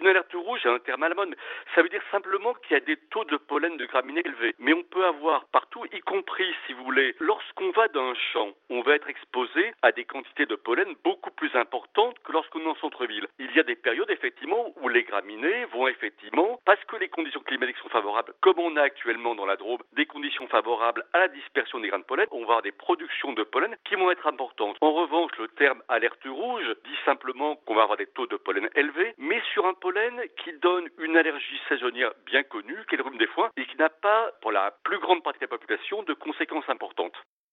Une alerte rouge, c'est un terme à la mode, mais ça veut dire simplement qu'il y a des taux de pollen de graminées élevés. Mais on peut avoir partout, y compris, si vous voulez, lorsqu'on va dans un champ, on va être exposé à des quantités de pollen beaucoup plus importantes que lorsqu'on est en centre-ville. Il y a des périodes, effectivement, où les graminées vont effectivement, parce que les conditions climatiques sont favorables, comme on a actuellement dans la Drôme, des conditions favorables à la dispersion des grains de pollen, on va avoir des productions de pollen qui vont être importantes. En revanche, le terme alerte rouge dit simplement qu'on va avoir des taux de pollen élevés, mais sur un pollen qui donne une allergie saisonnière bien connue, qui est le rhume des foins, et qui n'a pas, pour la plus grande partie de la population, de conséquences importantes.